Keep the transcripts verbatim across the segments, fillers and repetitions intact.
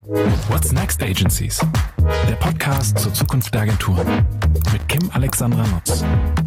What's Next Agencies? Der Podcast zur Zukunft der Agenturen mit Kim Alexandra Nutz.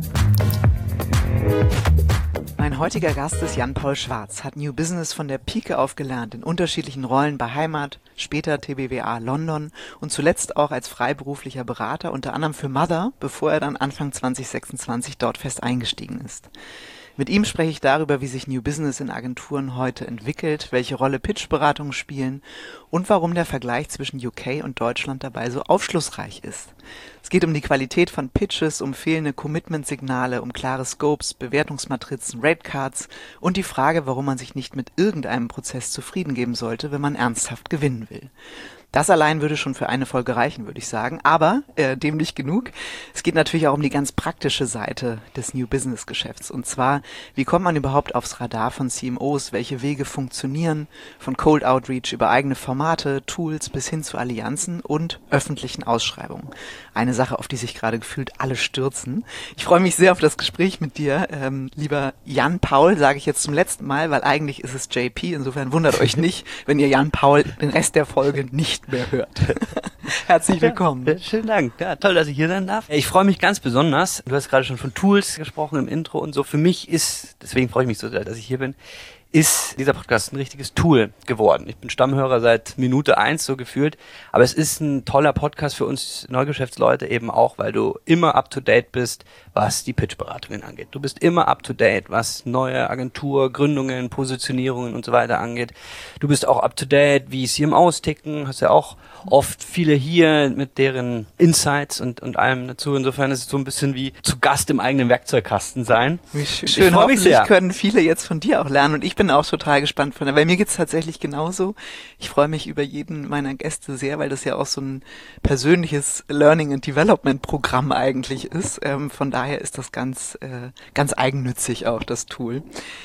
Mein heutiger Gast ist Jan-Paul Schwarz, hat New Business von der Pike auf gelernt, in unterschiedlichen Rollen bei Heimat, später T B W A London und zuletzt auch als freiberuflicher Berater, unter anderem für Mother, bevor er dann Anfang zwanzig sechsundzwanzig dort fest eingestiegen ist. Mit ihm spreche ich darüber, wie sich New Business in Agenturen heute entwickelt, welche Rolle Pitch-Beratungen spielen und warum der Vergleich zwischen U K und Deutschland dabei so aufschlussreich ist. Es geht um die Qualität von Pitches, um fehlende Commitment-Signale, um klare Scopes, Bewertungsmatrizen, Ratecards und die Frage, warum man sich nicht mit irgendeinem Prozess zufrieden geben sollte, wenn man ernsthaft gewinnen will. Das allein würde schon für eine Folge reichen, würde ich sagen, aber äh, dem nicht genug. Es geht natürlich auch um die ganz praktische Seite des New Business Geschäfts, und zwar, wie kommt man überhaupt aufs Radar von C M Os, welche Wege funktionieren, von Cold Outreach über eigene Formate, Tools bis hin zu Allianzen und öffentlichen Ausschreibungen. Eine Sache, auf die sich gerade gefühlt alle stürzen. Ich freue mich sehr auf das Gespräch mit dir, ähm, lieber Jan-Paul, sage ich jetzt zum letzten Mal, weil eigentlich ist es J P, insofern wundert euch nicht, wenn ihr Jan-Paul den Rest der Folge nicht mehr hört. Herzlich willkommen. Ja, schönen Dank. Ja, toll, dass ich hier sein darf. Ich freue mich ganz besonders. Du hast gerade schon von Tools gesprochen im Intro und so. Für mich ist, deswegen freue ich mich so sehr, dass ich hier bin, ist dieser Podcast ein richtiges Tool geworden. Ich bin Stammhörer seit Minute eins so gefühlt, aber es ist ein toller Podcast für uns Neugeschäftsleute eben auch, weil du immer up to date bist, was die Pitch-Beratungen angeht. Du bist immer up to date, was neue Agentur, Gründungen, Positionierungen und so weiter angeht. Du bist auch up to date, wie C M Os ticken, hast ja auch oft viele hier mit deren Insights und, und allem dazu. Insofern ist es so ein bisschen wie zu Gast im eigenen Werkzeugkasten sein. Wie schön, ich freue mich sehr. Können viele jetzt von dir auch lernen, und ich bin auch total gespannt von dir, weil mir geht's tatsächlich genauso. Ich freue mich über jeden meiner Gäste sehr, weil das ja auch so ein persönliches Learning and Development Programm eigentlich ist. Ähm, von daher ist das ganz, äh, ganz eigennützig auch, das Tool.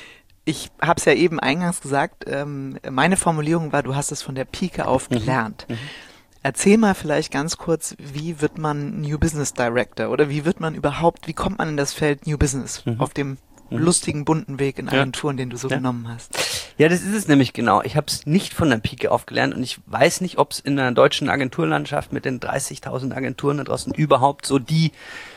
Ich habe es ja eben eingangs gesagt, ähm, meine Formulierung war, du hast es von der Pike auf gelernt. Mhm. Erzähl mal vielleicht ganz kurz, wie wird man New Business Director oder wie wird man überhaupt, wie kommt man in das Feld New Business mhm. auf dem lustigen, bunten Weg in Agenturen, ja. den du so ja. genommen hast? Ja, das ist es nämlich genau. Ich habe es nicht von der Pike auf gelernt und ich weiß nicht, ob es in der deutschen Agenturlandschaft mit den dreißigtausend Agenturen da draußen überhaupt so die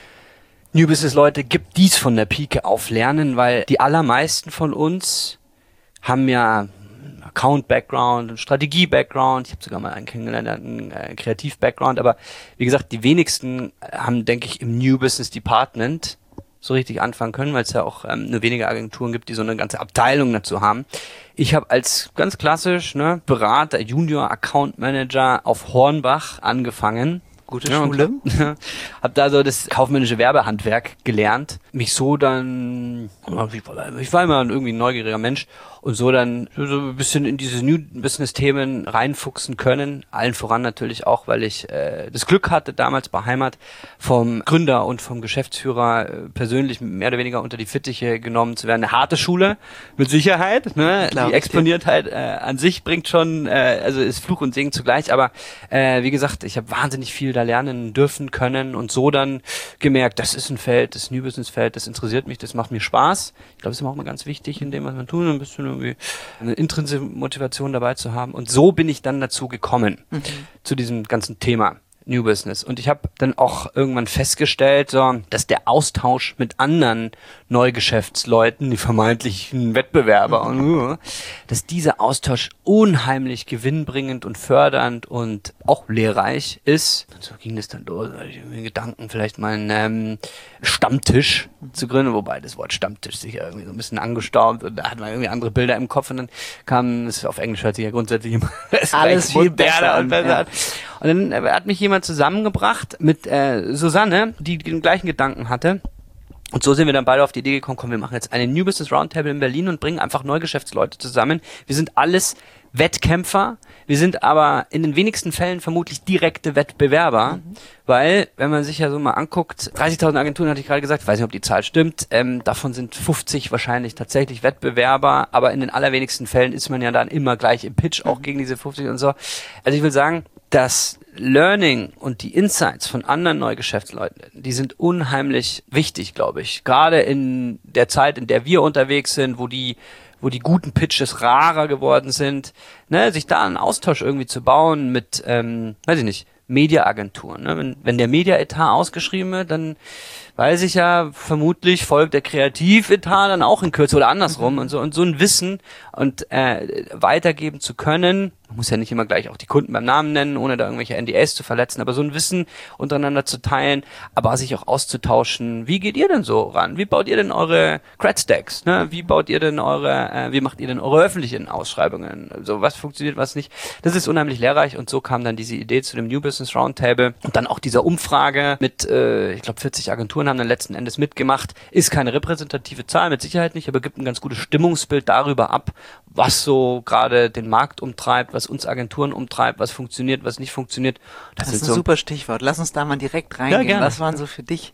New Business Leute gibt, die es von der Pike auf lernen, weil die allermeisten von uns haben ja Account-Background, einen Strategie-Background. Ich habe sogar mal einen kennengelernt, einen äh, Kreativ-Background. Aber wie gesagt, die wenigsten haben, denke ich, im New Business Department so richtig anfangen können, weil es ja auch ähm, nur wenige Agenturen gibt, die so eine ganze Abteilung dazu haben. Ich habe als ganz klassisch ne, Berater, Junior Account Manager auf Hornbach angefangen. Gute ja, Schule. Hab da so das kaufmännische Werbehandwerk gelernt. Mich so dann, ich war immer irgendwie ein neugieriger Mensch und so dann so ein bisschen in diese New Business Themen reinfuchsen können. Allen voran natürlich auch, weil ich äh, das Glück hatte, damals bei Heimat vom Gründer und vom Geschäftsführer äh, persönlich mehr oder weniger unter die Fittiche genommen zu werden. Eine harte Schule, mit Sicherheit. Ne? Die Exponiertheit äh, an sich bringt schon, äh, also ist Fluch und Segen zugleich. Aber äh, wie gesagt, ich habe wahnsinnig viel da lernen dürfen können und so dann gemerkt, das ist ein Feld, das New Business Feld, das interessiert mich, das macht mir Spaß. Ich glaube, das ist immer auch mal ganz wichtig in dem, was man tut, ein bisschen irgendwie eine intrinsische Motivation dabei zu haben. Und so bin ich dann dazu gekommen, mhm. zu diesem ganzen Thema New Business. Und ich habe dann auch irgendwann festgestellt, so, dass der Austausch mit anderen Neugeschäftsleuten, die vermeintlichen Wettbewerber, mhm. und, dass dieser Austausch unheimlich gewinnbringend und fördernd und auch lehrreich ist. Und so ging das dann los, da hatte ich irgendwie Gedanken, vielleicht mal einen ähm, Stammtisch mhm. zu gründen, wobei das Wort Stammtisch sich ja irgendwie so ein bisschen angestaubt und da hat man irgendwie andere Bilder im Kopf und dann kam es auf Englisch hört sich ja grundsätzlich immer alles viel besser und besser. Ja. Und dann hat mich jemand zusammengebracht mit äh, Susanne, die den gleichen Gedanken hatte. Und so sind wir dann beide auf die Idee gekommen, komm, wir machen jetzt eine New Business Roundtable in Berlin und bringen einfach Neugeschäftsleute zusammen. Wir sind alles Wettkämpfer, wir sind aber in den wenigsten Fällen vermutlich direkte Wettbewerber, mhm. weil, wenn man sich ja so mal anguckt, dreißigtausend Agenturen hatte ich gerade gesagt, ich weiß nicht, ob die Zahl stimmt, ähm, davon sind fünfzig wahrscheinlich tatsächlich Wettbewerber, aber in den allerwenigsten Fällen ist man ja dann immer gleich im Pitch, auch mhm. gegen diese fünfzig und so. Also ich will sagen, das Learning und die Insights von anderen Neugeschäftsleuten, die sind unheimlich wichtig, glaube ich. Gerade in der Zeit, in der wir unterwegs sind, wo die wo die guten Pitches rarer geworden sind, ne, sich da einen Austausch irgendwie zu bauen mit, ähm, weiß ich nicht, Mediaagenturen. Ne? Wenn, wenn der Media-Etat ausgeschrieben wird, dann weiß ich ja, vermutlich folgt der Kreativetat dann auch in Kürze oder andersrum, mhm. und so und so ein Wissen und äh, weitergeben zu können. Man muss ja nicht immer gleich auch die Kunden beim Namen nennen, ohne da irgendwelche N D As zu verletzen, aber so ein Wissen untereinander zu teilen, aber sich auch auszutauschen. Wie geht ihr denn so ran? Wie baut ihr denn eure Cred-Stacks? Ne? Wie baut ihr denn eure, äh, wie macht ihr denn eure öffentlichen Ausschreibungen? So, was funktioniert, was nicht? Das ist unheimlich lehrreich und so kam dann diese Idee zu dem New Business Roundtable und dann auch dieser Umfrage mit, äh, ich glaube, vierzig Agenturen haben dann letzten Endes mitgemacht. Ist keine repräsentative Zahl, mit Sicherheit nicht, aber gibt ein ganz gutes Stimmungsbild darüber ab, was so gerade den Markt umtreibt, was uns Agenturen umtreibt, was funktioniert, was nicht funktioniert. Das, das ist ein so super Stichwort. Lass uns da mal direkt reingehen. Ja, was waren so für dich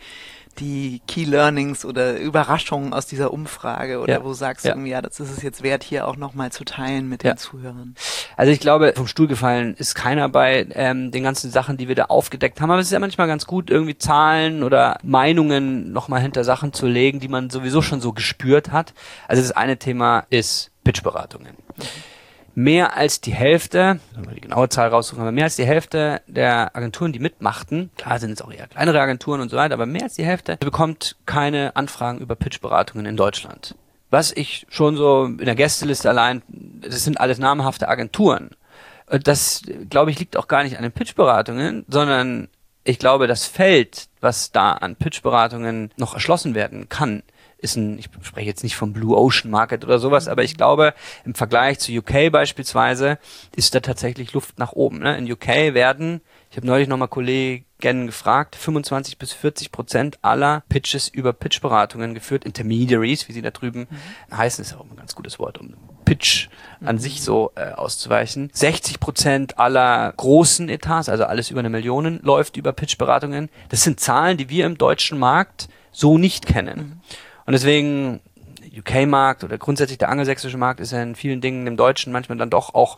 die Key Learnings oder Überraschungen aus dieser Umfrage oder ja. wo sagst du, ja. ja, das ist es jetzt wert, hier auch nochmal zu teilen mit ja. den Zuhörern? Also ich glaube, vom Stuhl gefallen ist keiner bei ähm, den ganzen Sachen, die wir da aufgedeckt haben, aber es ist ja manchmal ganz gut, irgendwie Zahlen oder Meinungen nochmal hinter Sachen zu legen, die man sowieso schon so gespürt hat. Also das eine Thema ist Pitchberatungen. Mhm. Mehr als die Hälfte, wenn wir die genaue Zahl raussuchen, aber mehr als die Hälfte der Agenturen, die mitmachten, klar sind es auch eher kleinere Agenturen und so weiter, aber mehr als die Hälfte bekommt keine Anfragen über Pitchberatungen in Deutschland. Was ich schon so in der Gästeliste allein, das sind alles namhafte Agenturen. Das, glaube ich, liegt auch gar nicht an den Pitchberatungen, sondern ich glaube, das Feld, was da an Pitchberatungen noch erschlossen werden kann, ist ein, ich spreche jetzt nicht vom Blue Ocean Market oder sowas, aber ich glaube, im Vergleich zu U K beispielsweise ist da tatsächlich Luft nach oben. Ne? In U K werden, ich habe neulich nochmal Kollegen gefragt, fünfundzwanzig bis vierzig Prozent aller Pitches über Pitchberatungen geführt, Intermediaries, wie sie da drüben mhm. heißen, ist auch ein ganz gutes Wort, um Pitch an mhm. sich so äh, auszuweichen. sechzig Prozent aller großen Etats, also alles über eine Million, läuft über Pitchberatungen. Das sind Zahlen, die wir im deutschen Markt so nicht kennen. Mhm. Und deswegen, U K-Markt oder grundsätzlich der angelsächsische Markt ist ja in vielen Dingen dem Deutschen manchmal dann doch auch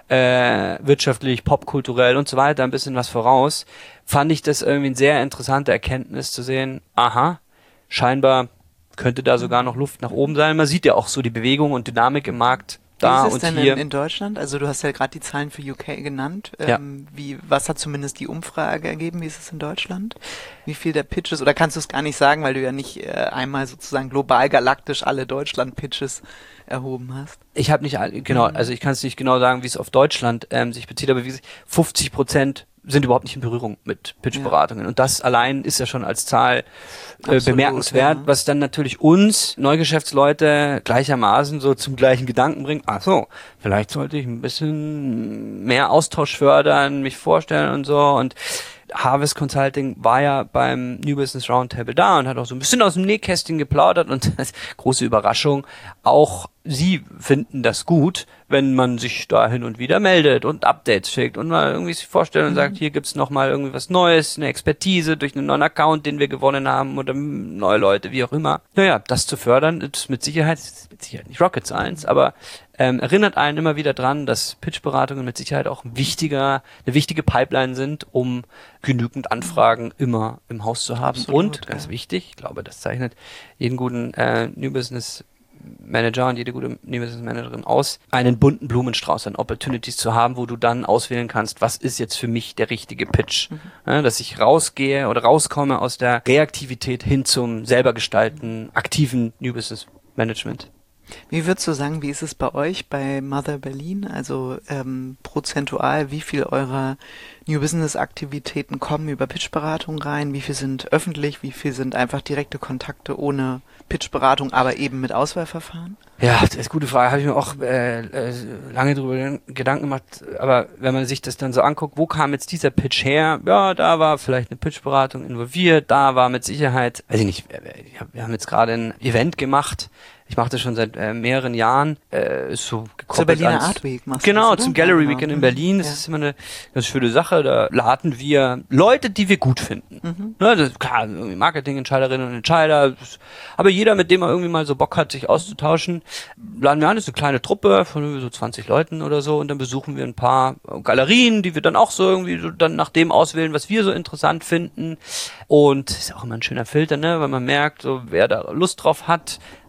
äh, wirtschaftlich, popkulturell und so weiter ein bisschen was voraus. Fand ich das irgendwie eine sehr interessante Erkenntnis zu sehen, aha, scheinbar könnte da sogar noch Luft nach oben sein. Man sieht ja auch so die Bewegung und Dynamik im Markt. Da wie ist es und denn hier. In, in Deutschland? Also du hast ja gerade die Zahlen für U K genannt. Ja. Ähm, wie, was hat zumindest die Umfrage ergeben? Wie ist es in Deutschland? Wie viel der Pitches, oder kannst du es gar nicht sagen, weil du ja nicht äh, einmal sozusagen global galaktisch alle Deutschland-Pitches erhoben hast? Ich habe nicht, genau, also ich kann es nicht genau sagen, wie es auf Deutschland ähm, sich bezieht, aber wie gesagt, fünfzig Prozent sind überhaupt nicht in Berührung mit Pitchberatungen. Ja. Und das allein ist ja schon als Zahl äh, Absolut, bemerkenswert, ja. was dann natürlich uns Neugeschäftsleute gleichermaßen so zum gleichen Gedanken bringt. Ach so, vielleicht sollte ich ein bisschen mehr Austausch fördern, mich vorstellen und so. Und Harvest Consulting war ja beim New Business Roundtable da und hat auch so ein bisschen aus dem Nähkästchen geplaudert und große Überraschung, auch sie finden das gut, wenn man sich da hin und wieder meldet und Updates schickt und mal irgendwie sich vorstellt und mhm. sagt, hier gibt's noch mal irgendwie was Neues, eine Expertise durch einen neuen Account, den wir gewonnen haben oder neue Leute, wie auch immer. Naja, das zu fördern, ist mit Sicherheit, ist mit Sicherheit nicht Rocket Science, aber ähm, erinnert einen immer wieder dran, dass Pitchberatungen mit Sicherheit auch ein wichtiger, eine wichtige Pipeline sind, um genügend Anfragen immer im Haus zu haben. Absolut, und, ganz ja. wichtig, ich glaube, das zeichnet jeden guten äh, New Business Manager und jede gute New Business Managerin aus, einen bunten Blumenstrauß an Opportunities zu haben, wo du dann auswählen kannst, was ist jetzt für mich der richtige Pitch. Mhm. Ja, dass ich rausgehe oder rauskomme aus der Reaktivität hin zum selber gestalten, aktiven New Business Management. Wie würdest du sagen, wie ist es bei euch bei Mother Berlin? Also ähm, prozentual, wie viel eurer New Business Aktivitäten kommen über Pitchberatung rein? Wie viel sind öffentlich? Wie viel sind einfach direkte Kontakte ohne Pitchberatung, aber eben mit Auswahlverfahren? Ja, das ist eine gute Frage. Habe ich mir auch äh, äh, lange darüber Gedanken gemacht. Aber wenn man sich das dann so anguckt, wo kam jetzt dieser Pitch her? Ja, da war vielleicht eine Pitchberatung involviert. Da war mit Sicherheit, weiß ich nicht, wir haben jetzt gerade ein Event gemacht. Ich mache das schon seit äh, mehreren Jahren. Äh, ist so gekoppelt zur Berliner ans, Art Week machst Genau, du das, zum Gallery Weekend in Berlin. Das ja. ist immer eine ganz schöne Sache. Da laden wir Leute, die wir gut finden. Mhm. Ne, das, klar, irgendwie Marketingentscheiderinnen und Entscheider. Aber jeder, mit dem man irgendwie mal so Bock hat, sich auszutauschen, laden wir an. Das ist eine kleine Truppe von so zwanzig Leuten oder so. Und dann besuchen wir ein paar Galerien, die wir dann auch so irgendwie so dann nach dem auswählen, was wir so interessant finden. Und ist auch immer ein schöner Filter, ne, weil man merkt, so wer da Lust drauf hat,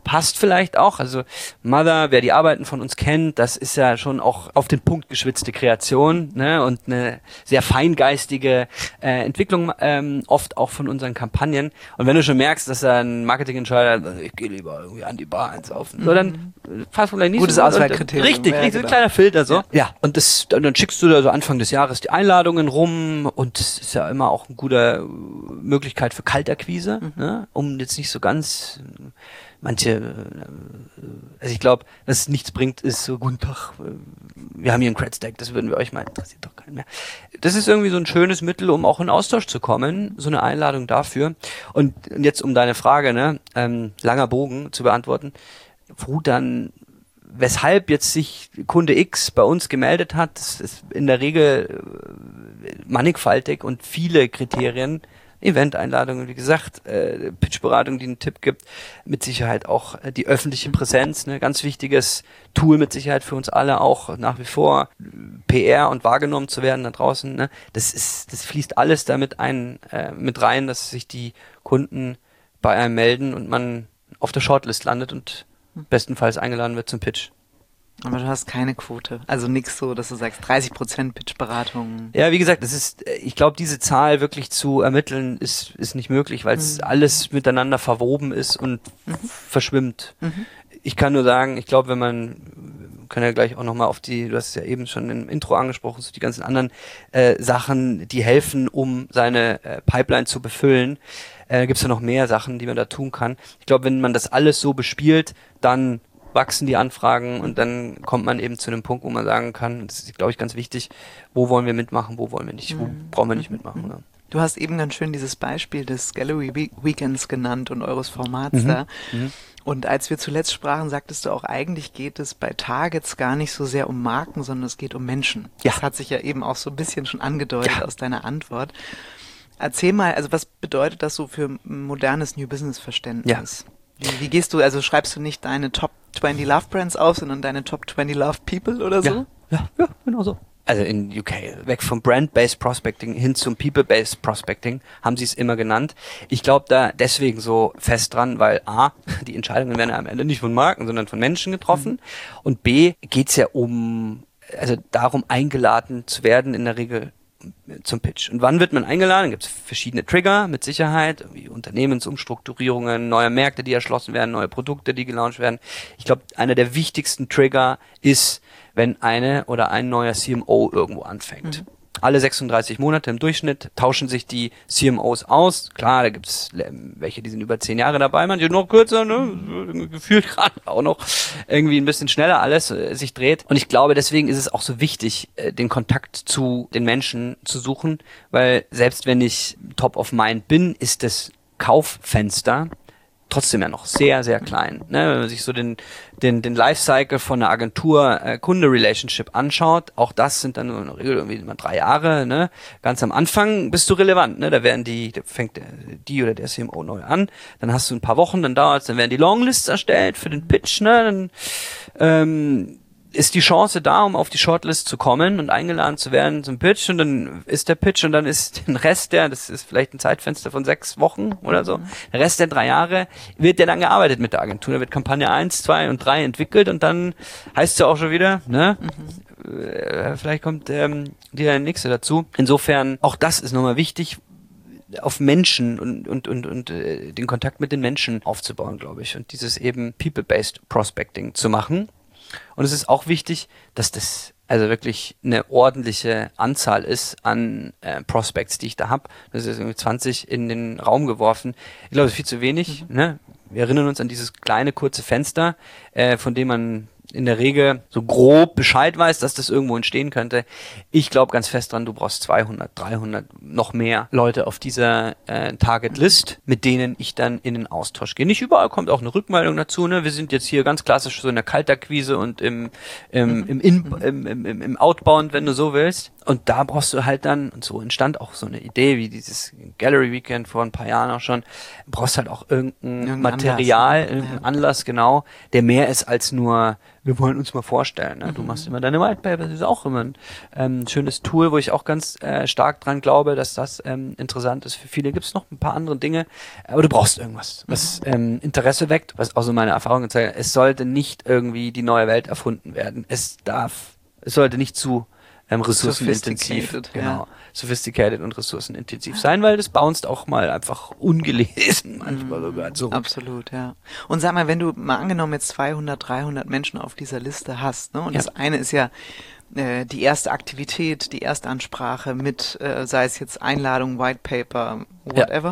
passt vielleicht auch. Also Mother, wer die Arbeiten von uns kennt, das ist ja schon auch auf den Punkt geschwitzte Kreation, ne? Und eine sehr feingeistige äh, Entwicklung ähm, oft auch von unseren Kampagnen. Und wenn du schon merkst, dass da ein Marketingentscheider, ich gehe lieber irgendwie an die Bar einsaufen, mhm. so, dann passt vielleicht nicht Gutes so. Auswahlkriterium. Richtig, ja, richtig, so genau. ein kleiner Filter so. Ja, ja und das, dann schickst du da so Anfang des Jahres die Einladungen rum und das ist ja immer auch eine gute Möglichkeit für Kaltakquise, mhm. ne? Um jetzt nicht so ganz manche, also ich glaube, was es nichts bringt, ist so, guten Tag, wir haben hier einen Cred-Stack, das würden wir euch mal, interessiert doch keinen mehr. Das ist irgendwie so ein schönes Mittel, um auch in Austausch zu kommen, so eine Einladung dafür. Und jetzt um deine Frage, ne, ähm, langer Bogen zu beantworten, wo dann, weshalb jetzt sich Kunde X bei uns gemeldet hat, das ist in der Regel mannigfaltig und viele Kriterien, Event-Einladungen, wie gesagt, äh, Pitch-Beratung, die einen Tipp gibt, mit Sicherheit auch äh, die öffentliche Präsenz, ne, ganz wichtiges Tool mit Sicherheit für uns alle auch nach wie vor, P R und wahrgenommen zu werden da draußen, ne, das ist, das fließt alles damit ein, äh, mit rein, dass sich die Kunden bei einem melden und man auf der Shortlist landet und bestenfalls eingeladen wird zum Pitch. Aber du hast keine Quote. Also nix so, dass du sagst, dreißig Prozent Pitch-Beratung. Ja, wie gesagt, das ist, ich glaube, diese Zahl wirklich zu ermitteln, ist, ist nicht möglich, weil es mhm. alles miteinander verwoben ist und mhm. verschwimmt. Mhm. Ich kann nur sagen, ich glaube, wenn man, wir können ja gleich auch nochmal auf die, du hast es ja eben schon im Intro angesprochen, so die ganzen anderen äh, Sachen, die helfen, um seine äh, Pipeline zu befüllen. Äh, gibt es ja noch mehr Sachen, die man da tun kann. Ich glaube, wenn man das alles so bespielt, dann wachsen die Anfragen und dann kommt man eben zu einem Punkt, wo man sagen kann, das ist, glaube ich, ganz wichtig, wo wollen wir mitmachen, wo wollen wir nicht, wo mhm. brauchen wir nicht mitmachen. Oder? Du hast eben ganz schön dieses Beispiel des Gallery Weekends genannt und eures Formats mhm. da. Mhm. Und als wir zuletzt sprachen, sagtest du auch, eigentlich geht es bei Targets gar nicht so sehr um Marken, sondern es geht um Menschen. Ja. Das hat sich ja eben auch so ein bisschen schon angedeutet ja. aus deiner Antwort. Erzähl mal, also was bedeutet das so für modernes New Business Verständnis? Ja. Wie, wie gehst du, also schreibst du nicht deine Top zwanzig Love Brands auf, sondern deine Top zwanzig Love People oder so? Ja, ja, ja, genau so. Also in U K, weg vom Brand-Based Prospecting hin zum People-Based Prospecting, haben sie es immer genannt. Ich glaube da deswegen so fest dran, weil A, die Entscheidungen werden ja am Ende nicht von Marken, sondern von Menschen getroffen. Mhm. Und B, geht's ja um, also darum eingeladen zu werden, in der Regel zum Pitch. Und wann wird man eingeladen? Gibt es verschiedene Trigger mit Sicherheit, wie Unternehmensumstrukturierungen, neue Märkte, die erschlossen werden, neue Produkte, die gelauncht werden. Ich glaube, einer der wichtigsten Trigger ist, wenn eine oder ein neuer C M O irgendwo anfängt. Mhm. Alle sechsunddreißig Monate im Durchschnitt tauschen sich die C M Os aus. Klar, da gibt es welche, die sind über zehn Jahre dabei, manche noch kürzer, ne? Gefühlt gerade auch noch irgendwie ein bisschen schneller alles äh, sich dreht. Und ich glaube, deswegen ist es auch so wichtig, äh, den Kontakt zu den Menschen zu suchen, weil selbst wenn ich top of mind bin, ist das Kauffenster trotzdem ja noch sehr, sehr klein. Ne? Wenn man sich so den, den, den Lifecycle von einer Agentur-Kunde-Relationship anschaut, auch das sind dann in der Regel irgendwie immer drei Jahre. Ne? Ganz am Anfang bist du relevant. Ne? Da werden die, da fängt der, die oder der C M O neu an. Dann hast du ein paar Wochen, dann dauert's, dann werden die Longlists erstellt für den Pitch. Ne? Dann ähm, ist die Chance da, um auf die Shortlist zu kommen und eingeladen zu werden zum Pitch, und dann ist der Pitch und dann ist der Rest der, das ist vielleicht ein Zeitfenster von sechs Wochen oder so, der Rest der drei Jahre wird ja dann gearbeitet mit der Agentur, da wird Kampagne eins, zwei und drei entwickelt und dann heißt es ja auch schon wieder, ne, mhm. äh, vielleicht kommt ähm, die der nächste dazu. Insofern, auch das ist nochmal wichtig, auf Menschen und und und und äh, den Kontakt mit den Menschen aufzubauen, glaube ich, und dieses eben People-Based Prospecting zu machen. Und es ist auch wichtig, dass das also wirklich eine ordentliche Anzahl ist an äh, Prospects, die ich da habe. Das ist irgendwie zwanzig in den Raum geworfen. Ich glaube, das ist viel zu wenig. Mhm. Ne? Wir erinnern uns an dieses kleine, kurze Fenster, äh, von dem man in der Regel so grob Bescheid weiß, dass das irgendwo entstehen könnte. Ich glaube ganz fest dran, du brauchst zweihundert, dreihundert, noch mehr Leute auf dieser äh, Target-List, mit denen ich dann in den Austausch gehe. Nicht überall kommt auch eine Rückmeldung dazu. Ne? Wir sind jetzt hier ganz klassisch so in der Kaltakquise und im, im, im, In, im, im, im, im Outbound, wenn du so willst. Und da brauchst du halt dann, und so entstand auch so eine Idee, wie dieses Gallery Weekend vor ein paar Jahren auch schon, brauchst halt auch irgendein, irgendein Material, Anlass, irgendein ja. Anlass, genau, der mehr ist als nur wir wollen uns mal vorstellen. Ne? Du machst immer deine White Paper, das ist auch immer ein ähm, schönes Tool, wo ich auch ganz äh, stark dran glaube, dass das ähm, interessant ist für viele. Gibt es noch ein paar andere Dinge, aber du brauchst irgendwas, was ähm, Interesse weckt, was auch so meine Erfahrung gezeigt hat. Es sollte nicht irgendwie die neue Welt erfunden werden. Es darf, es sollte nicht zu ähm, ressourcenintensiv, Sophisticated, genau, ja. sophisticated und ressourcenintensiv sein, weil das bounced auch mal einfach ungelesen manchmal sogar zurück. Absolut, ja. Und sag mal, wenn du mal angenommen jetzt zweihundert, dreihundert Menschen auf dieser Liste hast, ne? Und Ja. das eine ist ja äh, die erste Aktivität, die erste Ansprache mit, äh, sei es jetzt Einladung, White Paper, whatever.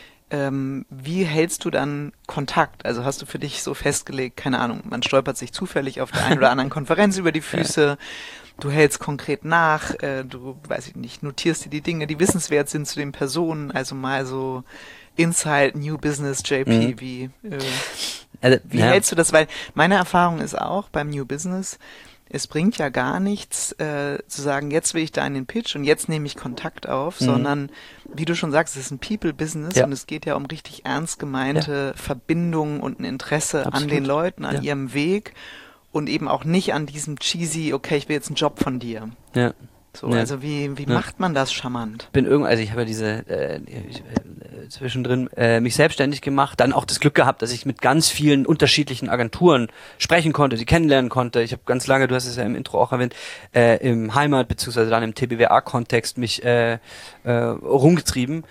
Ähm, wie hältst du dann Kontakt? Also hast du für dich so festgelegt, keine Ahnung, man stolpert sich zufällig auf der einen oder anderen Konferenz über die Füße, du hältst konkret nach, äh, du, weiß ich nicht, notierst dir die Dinge, die wissenswert sind zu den Personen, also mal so Inside New Business J P, Mhm. wie, äh, Also, wie ja. hältst du das? Weil meine Erfahrung ist auch beim New Business, es bringt ja gar nichts äh, zu sagen, jetzt will ich da in den Pitch und jetzt nehme ich Kontakt auf, Mhm. sondern wie du schon sagst, es ist ein People-Business Ja. und es geht ja um richtig ernst gemeinte Verbindungen und ein Interesse an Absolut. den Leuten, an Ja. ihrem Weg und eben auch nicht an diesem cheesy, okay, ich will jetzt einen Job von dir. Ja. So, Ja. also wie, wie Ja. macht man das charmant? bin irgend, also ich habe ja diese äh, ich, äh, zwischendrin äh, mich selbstständig gemacht, dann auch das Glück gehabt, dass ich mit ganz vielen unterschiedlichen Agenturen sprechen konnte, sie kennenlernen konnte. Ich habe ganz lange, du hast es ja im Intro auch erwähnt, äh, im Heimat- beziehungsweise dann im T B W A-Kontext mich äh, äh, rumgetrieben.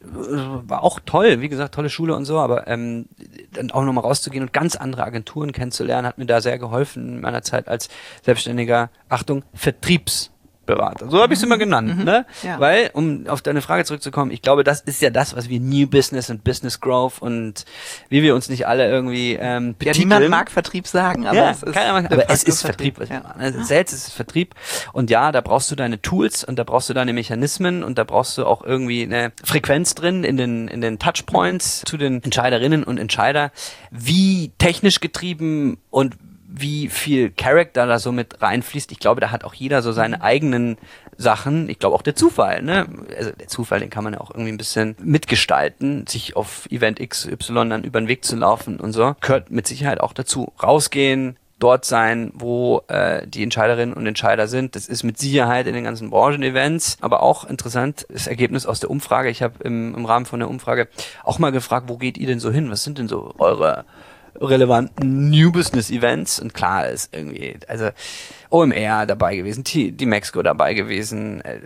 War auch toll, wie gesagt, tolle Schule und so, aber ähm, dann auch nochmal rauszugehen und ganz andere Agenturen kennenzulernen, hat mir da sehr geholfen in meiner Zeit als selbstständiger, Achtung, Vertriebs Berater. So habe ich es immer genannt, ne? Ja. Weil, um auf deine Frage zurückzukommen, ich glaube, das ist ja das, was wir New Business und Business Growth und wie wir uns nicht alle irgendwie ähm, Ja, betiteln. niemand mag Vertrieb sagen, aber ja, es ist, keiner mag, de aber facto es ist Vertrieb. Was Ja. wir machen. Also Sales ist Vertrieb und ja, da brauchst du deine Tools und da brauchst du deine Mechanismen und da brauchst du auch irgendwie eine Frequenz drin in den in den Touchpoints zu den Entscheiderinnen und Entscheider. Wie technisch getrieben und wie viel Charakter da so mit reinfließt. Ich glaube, da hat auch jeder so seine eigenen Sachen. Ich glaube auch der Zufall, ne? Also der Zufall, den kann man ja auch irgendwie ein bisschen mitgestalten, sich auf Event X Y dann über den Weg zu laufen und so. Gehört mit Sicherheit auch dazu. Rausgehen, dort sein, wo äh, die Entscheiderinnen und Entscheider sind. Das ist mit Sicherheit in den ganzen Branchen-Events, aber auch interessant, das Ergebnis aus der Umfrage. Ich habe im, im Rahmen von der Umfrage auch mal gefragt, wo geht ihr denn so hin? Was sind denn so eure relevanten New Business Events? Und klar ist irgendwie, also O M R dabei gewesen, die, die Mexiko dabei gewesen, äh,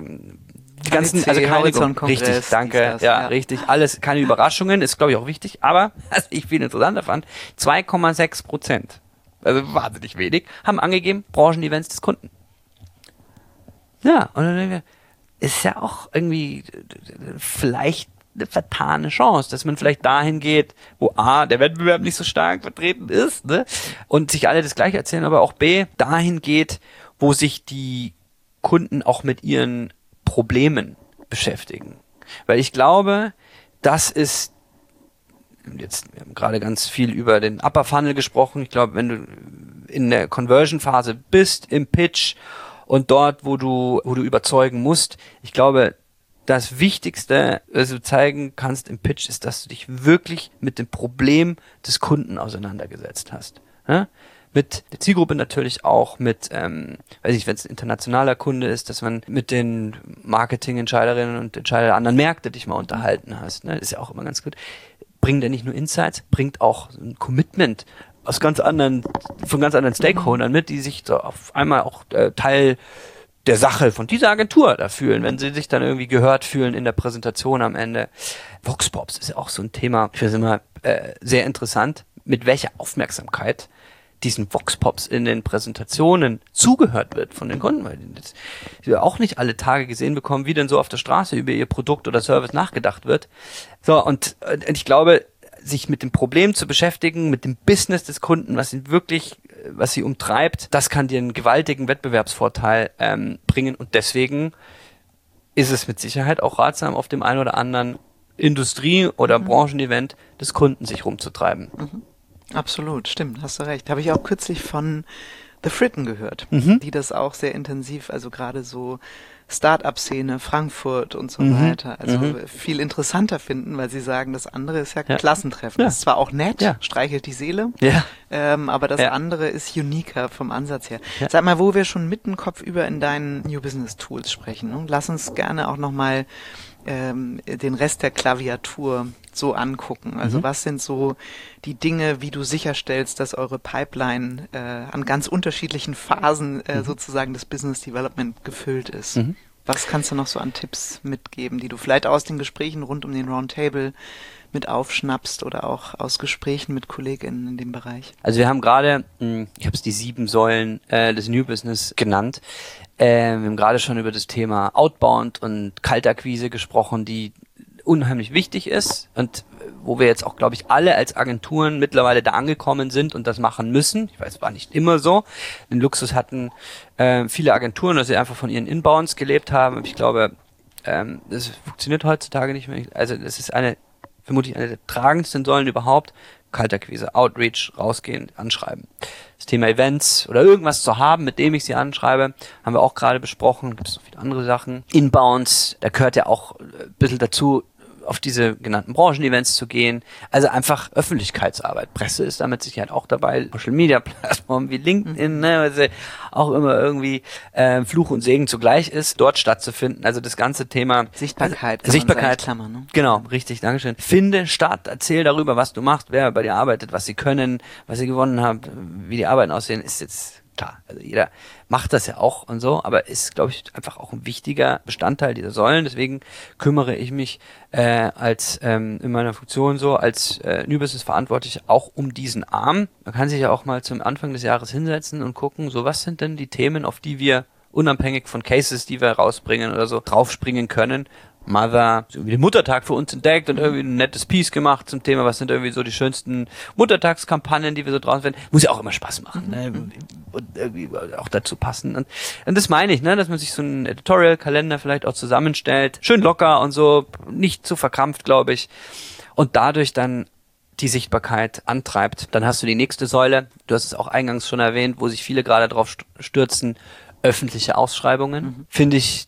die ganzen, also keine, Horizont-Kongress, richtig, danke, dies, das, ja, ja. richtig, alles, keine Überraschungen, ist glaube ich auch wichtig, aber, was ich viel interessanter fand, zwei Komma sechs Prozent, also wahnsinnig wenig, haben angegeben, Branchen-Events des Kunden. Ja, und dann denke ich mir, ist ja auch irgendwie vielleicht eine vertane Chance, dass man vielleicht dahin geht, wo A, der Wettbewerb nicht so stark vertreten ist, ne? Und sich alle das Gleiche erzählen, aber auch B, dahin geht, wo sich die Kunden auch mit ihren Problemen beschäftigen. Weil ich glaube, das ist, jetzt, wir haben gerade ganz viel über den Upper Funnel gesprochen, ich glaube, wenn du in der Conversion-Phase bist, im Pitch und dort, wo du, wo du überzeugen musst, ich glaube, das Wichtigste, was du zeigen kannst im Pitch, ist, dass du dich wirklich mit dem Problem des Kunden auseinandergesetzt hast. Ja? Mit der Zielgruppe natürlich auch, mit, ähm, weiß ich, wenn es ein internationaler Kunde ist, dass man mit den Marketingentscheiderinnen und Entscheidern der anderen Märkte dich mal unterhalten hast. Ne? Ist ja auch immer ganz gut. Bringt ja nicht nur Insights, bringt auch ein Commitment aus ganz anderen, von ganz anderen Stakeholdern mit, die sich so auf einmal auch äh, Teil der Sache von dieser Agentur da fühlen, wenn sie sich dann irgendwie gehört fühlen in der Präsentation am Ende. Voxpops ist ja auch so ein Thema, ich finde es immer äh, sehr interessant, mit welcher Aufmerksamkeit diesen Voxpops in den Präsentationen zugehört wird von den Kunden, weil das wir auch nicht alle Tage gesehen bekommen, wie denn so auf der Straße über ihr Produkt oder Service nachgedacht wird. So, und, und ich glaube, sich mit dem Problem zu beschäftigen, mit dem Business des Kunden, was ihn wirklich, was sie umtreibt, das kann dir einen gewaltigen Wettbewerbsvorteil ähm, bringen und deswegen ist es mit Sicherheit auch ratsam, auf dem einen oder anderen Industrie- oder mhm. Branchenevent des Kunden sich rumzutreiben. Mhm. Absolut, stimmt, hast du recht. Habe ich auch kürzlich von The Fritten gehört, Mhm. die das auch sehr intensiv, also gerade so Start-up-Szene, Frankfurt und so Mhm. weiter, also Mhm. viel interessanter finden, weil sie sagen, das andere ist ja, Ja. Klassentreffen. Ja. Das ist zwar auch nett, Ja. streichelt die Seele, Ja. ähm, aber das Ja. andere ist uniker vom Ansatz her. Ja. Sag mal, wo wir schon mitten Kopf über in deinen New Business Tools sprechen, ne? Lass uns gerne auch nochmal ähm, den Rest der Klaviatur so angucken. Also Mhm. was sind so die Dinge, wie du sicherstellst, dass eure Pipeline äh, an ganz unterschiedlichen Phasen äh, Mhm. sozusagen des Business Development gefüllt ist? Mhm. Was kannst du noch so an Tipps mitgeben, die du vielleicht aus den Gesprächen rund um den Roundtable mit aufschnappst oder auch aus Gesprächen mit KollegInnen in dem Bereich? Also wir haben gerade, mh, ich habe es die sieben Säulen äh, des New Business genannt. Äh, wir haben gerade schon über das Thema Outbound und Kaltakquise gesprochen, die unheimlich wichtig ist und wo wir jetzt auch, glaube ich, alle als Agenturen mittlerweile da angekommen sind und das machen müssen. Ich weiß, es war nicht immer so. Den Luxus hatten äh, viele Agenturen, dass sie einfach von ihren Inbounds gelebt haben. Ich glaube, ähm, das funktioniert heutzutage nicht mehr. Also das ist eine, vermutlich eine der tragendsten Säulen überhaupt. Kaltakquise, Outreach, rausgehen, anschreiben. Das Thema Events oder irgendwas zu haben, mit dem ich sie anschreibe, haben wir auch gerade besprochen. Gibt es noch viele andere Sachen. Inbounds, da gehört ja auch ein bisschen dazu, auf diese genannten Branchenevents zu gehen. Also einfach Öffentlichkeitsarbeit. Presse ist damit sicher auch dabei. Social Media Plattformen wie LinkedIn, ne, weil sie auch immer irgendwie äh, Fluch und Segen zugleich ist, dort stattzufinden. Also das ganze Thema Sichtbarkeit. Also, Sichtbarkeit. Klammer, ne? Genau, richtig, Dankeschön. Finde statt, erzähl darüber, was du machst, wer bei dir arbeitet, was sie können, was sie gewonnen haben, wie die Arbeiten aussehen, ist jetzt klar. Also jeder macht das ja auch und so, aber ist, glaube ich, einfach auch ein wichtiger Bestandteil dieser Säulen. Deswegen kümmere ich mich äh, als ähm, in meiner Funktion so als äh, New Business Verantwortlich auch um diesen Arm. Man kann sich ja auch mal zum Anfang des Jahres hinsetzen und gucken, so was sind denn die Themen, auf die wir unabhängig von Cases, die wir rausbringen oder so, draufspringen können. Mother, so wie den Muttertag für uns entdeckt und irgendwie ein nettes Piece gemacht zum Thema, was sind irgendwie so die schönsten Muttertagskampagnen, die wir so draußen finden. Muss ja auch immer Spaß machen, ne? Und irgendwie auch dazu passen. Und, und das meine ich, ne, dass man sich so einen Editorial-Kalender vielleicht auch zusammenstellt. Schön locker und so, nicht zu verkrampft, glaube ich. Und dadurch dann die Sichtbarkeit antreibt. Dann hast du die nächste Säule, du hast es auch eingangs schon erwähnt, wo sich viele gerade drauf stürzen, öffentliche Ausschreibungen. Mhm. Finde ich,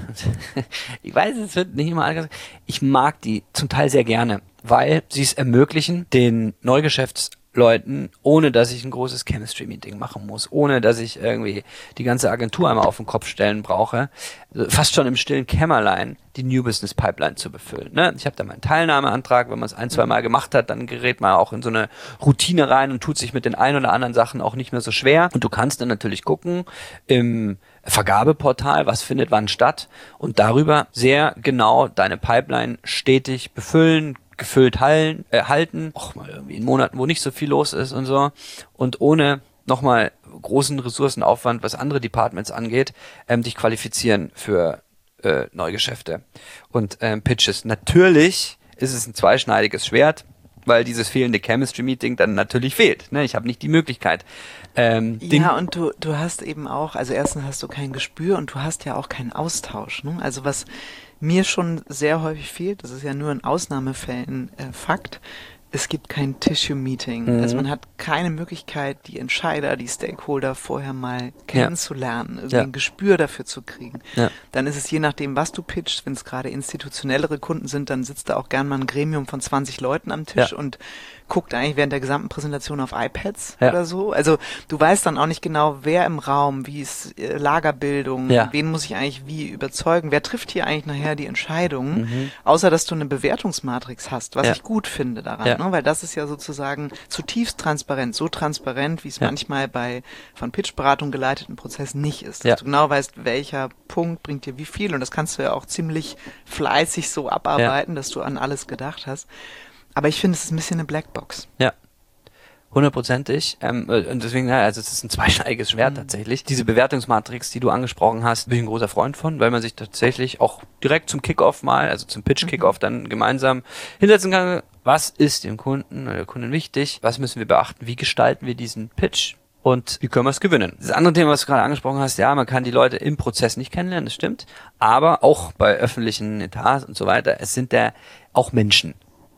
ich weiß, es wird nicht immer alles, ich mag die zum Teil sehr gerne, weil sie es ermöglichen, den Neugeschäftsleuten, ohne dass ich ein großes Chemistry-Meeting machen muss, ohne dass ich irgendwie die ganze Agentur einmal auf den Kopf stellen brauche, fast schon im stillen Kämmerlein die New Business Pipeline zu befüllen. Ne? Ich habe da meinen Teilnahmeantrag, wenn man es ein, zwei Mal gemacht hat, dann gerät man auch in so eine Routine rein und tut sich mit den ein oder anderen Sachen auch nicht mehr so schwer. Und du kannst dann natürlich gucken im Vergabeportal, was findet wann statt und darüber sehr genau deine Pipeline stetig befüllen, gefüllt halten, äh, halten, auch mal irgendwie in Monaten, wo nicht so viel los ist und so und ohne nochmal großen Ressourcenaufwand, was andere Departments angeht, ähm, dich qualifizieren für äh, Neugeschäfte und ähm, Pitches. Natürlich ist es ein zweischneidiges Schwert, weil dieses fehlende Chemistry-Meeting dann natürlich fehlt. Ne? Ich habe nicht die Möglichkeit. Ähm, ja, und du, du hast eben auch, also erstens hast du kein Gespür und du hast ja auch keinen Austausch. Ne? Also was mir schon sehr häufig fehlt, das ist ja nur in Ausnahmefällen äh, Fakt, es gibt kein Tissue-Meeting. Mhm. Also man hat keine Möglichkeit, die Entscheider, die Stakeholder vorher mal kennenzulernen, ja. irgendwie ja. ein Gespür dafür zu kriegen. Ja. Dann ist es je nachdem, was du pitchst, wenn es gerade institutionellere Kunden sind, dann sitzt da auch gern mal ein Gremium von zwanzig Leuten am Tisch ja. und guckt eigentlich während der gesamten Präsentation auf iPads ja. oder so. Also du weißt dann auch nicht genau, wer im Raum, wie ist äh, Lagerbildung, ja. wen muss ich eigentlich wie überzeugen, wer trifft hier eigentlich nachher die Entscheidungen, mhm. außer dass du eine Bewertungsmatrix hast, was ja. ich gut finde daran, ja. ne? Weil das ist ja sozusagen zutiefst transparent, so transparent, wie es ja. manchmal bei von Pitchberatung geleiteten Prozessen nicht ist. Dass ja. du genau weißt, welcher Punkt bringt dir wie viel und das kannst du ja auch ziemlich fleißig so abarbeiten, ja. dass du an alles gedacht hast. Aber ich finde, es ist ein bisschen eine Blackbox. Ja, hundertprozentig. Ähm, und deswegen, ja, also es ist ein zweischneidiges Schwert mhm. tatsächlich. Diese Bewertungsmatrix, die du angesprochen hast, bin ich ein großer Freund von, weil man sich tatsächlich auch direkt zum Kickoff mal, also zum Pitch-Kickoff mhm. dann gemeinsam hinsetzen kann. Was ist dem Kunden oder der Kundin wichtig? Was müssen wir beachten? Wie gestalten wir diesen Pitch? Und wie können wir es gewinnen? Das andere Thema, was du gerade angesprochen hast, ja, man kann die Leute im Prozess nicht kennenlernen, das stimmt. Aber auch bei öffentlichen Etats und so weiter, es sind da auch Menschen,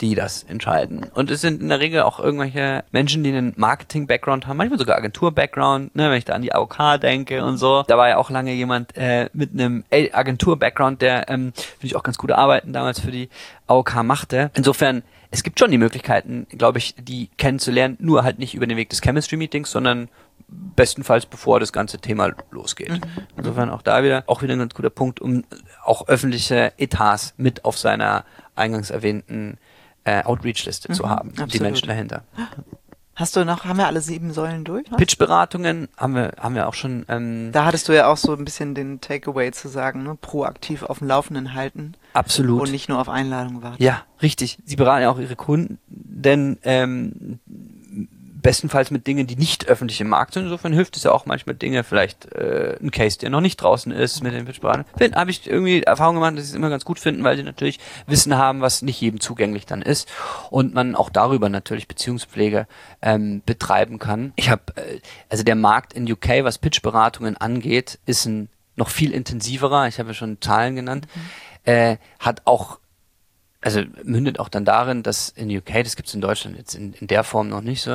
die das entscheiden. Und es sind in der Regel auch irgendwelche Menschen, die einen Marketing-Background haben, manchmal sogar Agentur-Background, ne, wenn ich da an die A O K denke und so. Da war ja auch lange jemand äh, mit einem Agentur-Background, der, ähm, finde ich, auch ganz gute Arbeiten damals für die A O K machte. Insofern, es gibt schon die Möglichkeiten, glaube ich, die kennenzulernen, nur halt nicht über den Weg des Chemistry-Meetings, sondern bestenfalls bevor das ganze Thema losgeht. Mhm. Insofern auch da wieder, auch wieder ein ganz guter Punkt, um auch öffentliche Etats mit auf seiner eingangs erwähnten äh, Outreach-Liste mhm, zu haben, absolut. Die Menschen dahinter. Hast du noch, haben wir alle sieben Säulen durch? Pitch-Beratungen haben wir, haben wir auch schon. Ähm, da hattest du ja auch so ein bisschen den Takeaway zu sagen, ne? Proaktiv auf dem Laufenden halten. Absolut. Und nicht nur auf Einladung warten. Ja, richtig. Sie beraten ja auch ihre Kunden, denn ähm, bestenfalls mit Dingen, die nicht öffentlich im Markt sind. Insofern hilft es ja auch manchmal Dinge, vielleicht äh, ein Case, der noch nicht draußen ist mit den Pitch-Beratern. Habe ich irgendwie Erfahrung gemacht, dass sie es immer ganz gut finden, weil sie natürlich Wissen haben, was nicht jedem zugänglich dann ist und man auch darüber natürlich Beziehungspflege ähm, betreiben kann. Ich habe, äh, also der Markt in U K, was Pitch-Beratungen angeht, ist ein noch viel intensiverer. Ich habe ja schon Zahlen genannt. Mhm. Äh, hat auch Also mündet auch dann darin, dass in U K, das gibt es in Deutschland jetzt in, in der Form noch nicht so,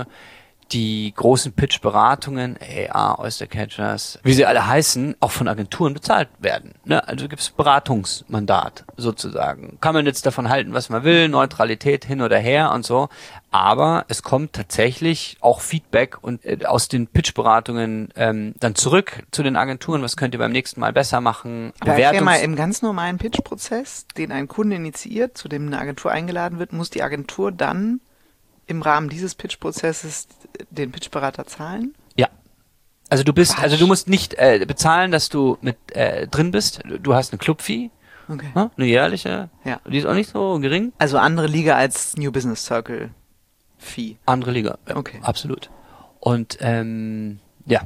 die großen Pitch-Beratungen, A R, Oystercatchers, wie sie alle heißen, auch von Agenturen bezahlt werden. Ne? Also gibt es Beratungsmandat sozusagen. Kann man jetzt davon halten, was man will, Neutralität hin oder her und so. Aber es kommt tatsächlich auch Feedback und äh, aus den Pitch-Beratungen ähm, dann zurück zu den Agenturen. Was könnt ihr beim nächsten Mal besser machen? Aber erklär mal, im ganz normalen Pitch-Prozess, den ein Kunde initiiert, zu dem eine Agentur eingeladen wird, muss die Agentur dann im Rahmen dieses Pitch-Prozesses den Pitch-Berater zahlen? Ja. Also du bist, Quatsch. also du musst nicht äh, bezahlen, dass du mit äh, drin bist. Du hast eine Club-Fee. Okay. Ne? Eine jährliche. Ja. Die ist auch nicht so gering. Also andere Liga als New Business Circle Fee. Andere Liga. Ja, okay. Absolut. Und ähm, ja.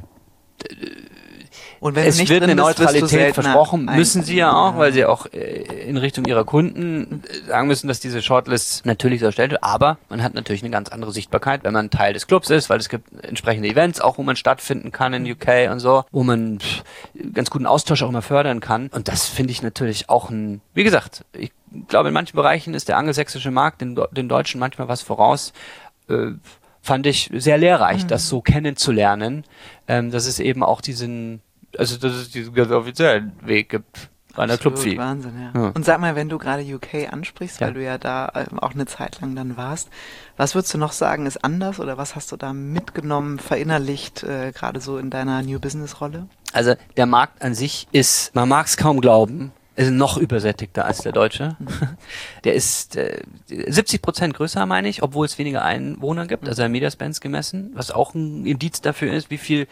Und wenn es du nicht wird drin eine bist, Neutralität versprochen, müssen sie ja auch, weil sie auch äh, in Richtung ihrer Kunden sagen müssen, dass diese Shortlist natürlich so erstellt wird. Aber man hat natürlich eine ganz andere Sichtbarkeit, wenn man Teil des Clubs ist, weil es gibt entsprechende Events, auch wo man stattfinden kann in U K und so, wo man pff, ganz guten Austausch auch immer fördern kann. Und das finde ich natürlich auch ein, wie gesagt, ich glaube, in manchen Bereichen ist der angelsächsische Markt den, den Deutschen manchmal was voraus. Äh, fand ich sehr lehrreich, mhm. das so kennenzulernen, ähm, dass es eben auch diesen, also dass es diesen ganz offiziellen Weg gibt bei einer Club-Fee. Wahnsinn, ja. ja. Und sag mal, wenn du gerade U K ansprichst, ja. weil du ja da ähm, auch eine Zeit lang dann warst, was würdest du noch sagen, ist anders oder was hast du da mitgenommen, verinnerlicht, äh, gerade so in deiner New Business-Rolle? Also der Markt an sich ist, man mag es kaum glauben, ist noch übersättigter als der deutsche. Der ist äh, siebzig Prozent größer, meine ich, obwohl es weniger Einwohner gibt, also ein Mediaspans gemessen, was auch ein Indiz dafür ist, wie viel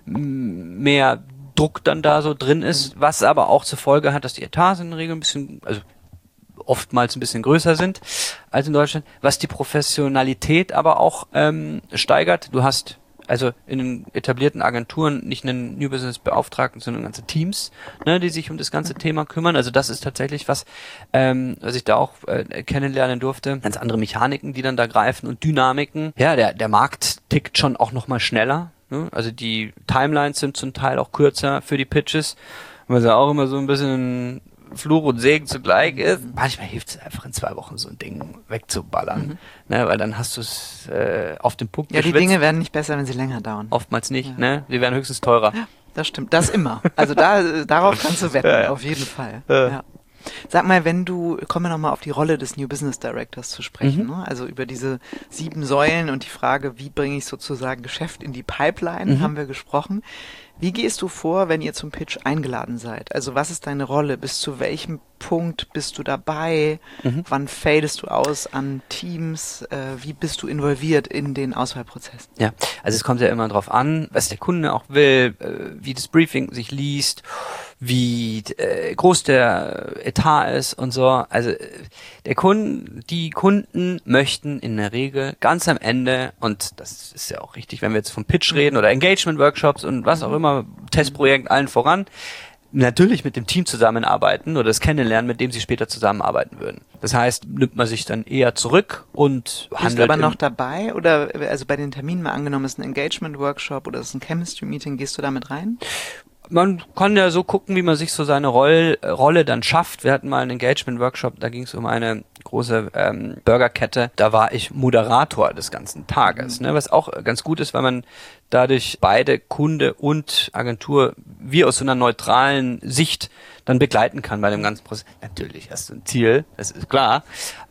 m- mehr Druck dann da so drin ist, was aber auch zur Folge hat, dass die Etats in der Regel ein bisschen, also oftmals ein bisschen größer sind als in Deutschland, was die Professionalität aber auch ähm, steigert. Du hast also in den etablierten Agenturen nicht einen New Business Beauftragten, sondern ganze Teams, ne, die sich um das ganze Thema kümmern. Also das ist tatsächlich was, ähm, was ich da auch äh, kennenlernen durfte. Ganz andere Mechaniken, die dann da greifen und Dynamiken. Ja, der der Markt tickt schon auch nochmal schneller. Ne? Also die Timelines sind zum Teil auch kürzer für die Pitches, was ja auch immer so ein bisschen Fluch und Segen zugleich ist. Manchmal hilft es einfach in zwei Wochen so ein Ding wegzuballern, mhm. ne, weil dann hast du es äh, auf den Punkt Ja, geschwitzt. Die Dinge werden nicht besser, wenn sie länger dauern. Oftmals nicht, ja. ne? Sie werden höchstens teurer. Ja, das stimmt, das immer. Also da darauf kannst du wetten, ja, ja. auf jeden Fall. Ja. Ja. Sag mal, wenn du, kommen wir nochmal auf die Rolle des New Business Directors zu sprechen, mhm. ne? Also über diese sieben Säulen und die Frage, wie bringe ich sozusagen Geschäft in die Pipeline, mhm. haben wir gesprochen. Wie gehst du vor, wenn ihr zum Pitch eingeladen seid? Also was ist deine Rolle? Bis zu welchem Punkt bist du dabei? Mhm. Wann fadest du aus an Teams? Äh, wie bist du involviert in den Auswahlprozess? Ja, also es kommt ja immer drauf an, was der Kunde auch will, äh, wie das Briefing sich liest, wie äh, groß der Etat ist und so. Also äh, der Kunden, die Kunden möchten in der Regel ganz am Ende, und das ist ja auch richtig, wenn wir jetzt vom Pitch reden oder Engagement-Workshops und was auch immer, Testprojekt allen voran, natürlich mit dem Team zusammenarbeiten oder das kennenlernen, mit dem sie später zusammenarbeiten würden. Das heißt, nimmt man sich dann eher zurück und handelt. Bist du aber noch dabei oder also bei den Terminen mal angenommen, ist ein Engagement-Workshop oder ist ein Chemistry-Meeting, gehst du da mit rein? Man kann ja so gucken, wie man sich so seine Roll, Rolle dann schafft. Wir hatten mal einen Engagement-Workshop, da ging es um eine große ähm, Burgerkette. Da war ich Moderator des ganzen Tages, mhm. ne, was auch ganz gut ist, weil man dadurch beide Kunde und Agentur wie aus so einer neutralen Sicht dann begleiten kann bei dem ganzen Prozess. Natürlich hast du ein Ziel, das ist klar,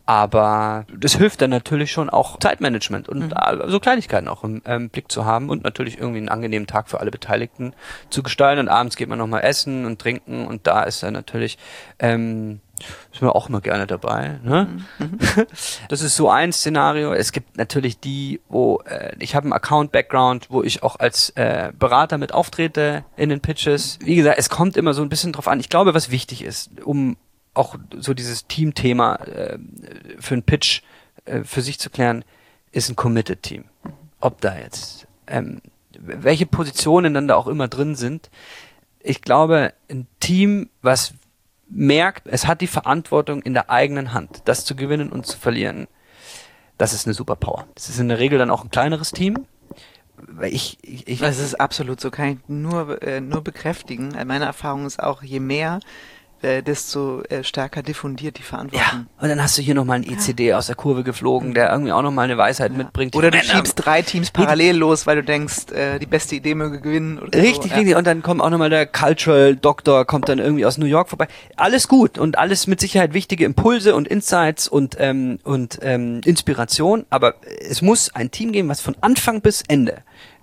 aber das hilft dann natürlich schon auch Zeitmanagement und mhm. so Kleinigkeiten auch im ähm, Blick zu haben und natürlich irgendwie einen angenehmen Tag für alle Beteiligten zu gestalten. Und abends geht man nochmal essen und trinken und da ist dann natürlich ähm, ist man auch immer gerne dabei. Ne? Mhm. Das ist so ein Szenario. Es gibt natürlich die, wo äh, ich habe einen Account-Background, wo ich auch als äh, Berater mit auftrete in den Pitches. Wie gesagt, es kommt immer so ein bisschen drauf an. Ich glaube, was wichtig ist, um auch so dieses Team-Thema äh, für einen Pitch äh, für sich zu klären, ist ein Committed Team. Ob da jetzt, ähm, welche Positionen dann da auch immer drin sind. Ich glaube, ein Team, was merkt, es hat die Verantwortung in der eigenen Hand, das zu gewinnen und zu verlieren. Das ist eine Superpower. Das ist in der Regel dann auch ein kleineres Team. Ich, ich, ich das ist absolut so, kann ich nur, äh, nur bekräftigen. Meine Erfahrung ist auch, je mehr, äh, desto äh, stärker diffundiert die Verantwortung. Ja, und dann hast du hier nochmal einen E C D ja. aus der Kurve geflogen, der irgendwie auch nochmal eine Weisheit ja. mitbringt. Oder du Männer. schiebst drei Teams parallel los, weil du denkst, äh, die beste Idee möge gewinnen. Oder richtig, so. richtig. Ja. Und dann kommt auch nochmal der Cultural Doctor, kommt dann irgendwie aus New York vorbei. Alles gut und alles mit Sicherheit wichtige Impulse und Insights und, ähm, und ähm, Inspiration. Aber es muss ein Team geben, was von Anfang bis Ende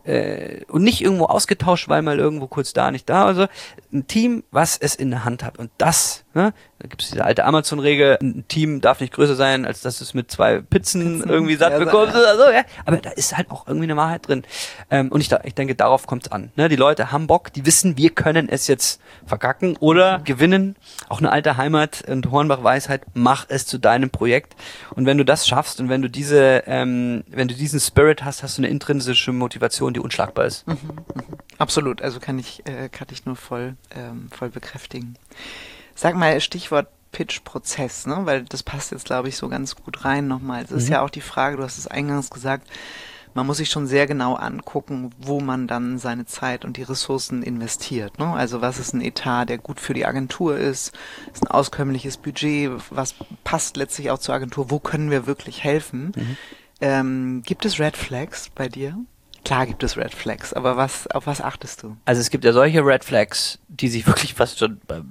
Äh, und nicht irgendwo ausgetauscht, weil mal irgendwo kurz da, nicht da. Also ein Team, was es in der Hand hat. Und das, ne, da gibt es diese alte Amazon-Regel, ein Team darf nicht größer sein, als dass du es mit zwei Pizzen, Pizzen irgendwie satt ja, bekommst. Oder so, ja. Aber da ist halt auch irgendwie eine Wahrheit drin. Ähm, und ich, ich denke, darauf kommt es an. Ne? Die Leute haben Bock, die wissen, wir können es jetzt verkacken oder gewinnen. Auch eine alte Heimat und Hornbach-Weisheit, mach es zu deinem Projekt. Und wenn du das schaffst und wenn du diese, ähm, wenn du diesen Spirit hast, hast du eine intrinsische Motivation, die unschlagbar ist. Mhm, mh. Absolut, also kann ich, äh, kann ich nur voll, ähm, voll bekräftigen. Sag mal, Stichwort Pitch-Prozess, ne? Weil das passt jetzt, glaube ich, so ganz gut rein nochmal. Es ist mhm. ja auch die Frage, du hast es eingangs gesagt, man muss sich schon sehr genau angucken, wo man dann seine Zeit und die Ressourcen investiert. Ne? Also was ist ein Etat, der gut für die Agentur ist, ist ein auskömmliches Budget, was passt letztlich auch zur Agentur, wo können wir wirklich helfen? Mhm. Ähm, gibt es Red Flags bei dir? Klar gibt es Red Flags, aber was, auf was achtest du? Also es gibt ja solche Red Flags, die sich wirklich fast schon beim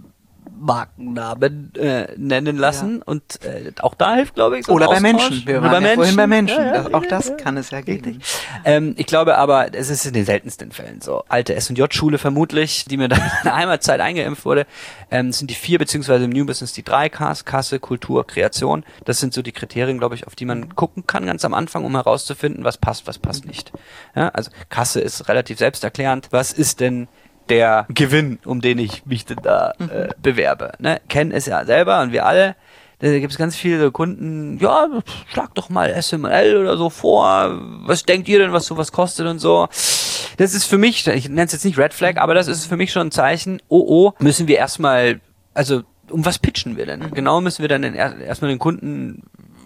Markennamen äh, nennen lassen ja. und äh, auch da hilft, glaube ich, so Oder bei Menschen. Wir waren bei ja Menschen. vorhin bei Menschen. Ja, ja, das, auch ja, das ja, kann es ja geben. Ähm, ich glaube aber, es ist in den seltensten Fällen so. Alte S und J-Schule vermutlich, die mir da in der Heimatzeit eingeimpft wurde, ähm, sind die vier, beziehungsweise im New Business die drei Ks, Kasse, Kultur, Kreation. Das sind so die Kriterien, glaube ich, auf die man gucken kann ganz am Anfang, um herauszufinden, was passt, was passt nicht. Ja, also Kasse ist relativ selbsterklärend. Was ist denn der Gewinn, um den ich mich denn da äh, bewerbe. Ne? Kennen es ja selber und wir alle. Da gibt es ganz viele Kunden, ja, schlag doch mal S M L oder so vor. Was denkt ihr denn, was sowas kostet und so? Das ist für mich, ich nenne es jetzt nicht Red Flag, aber das ist für mich schon ein Zeichen, oh oh, müssen wir erstmal, also um was pitchen wir denn? Genau müssen wir dann erstmal den Kunden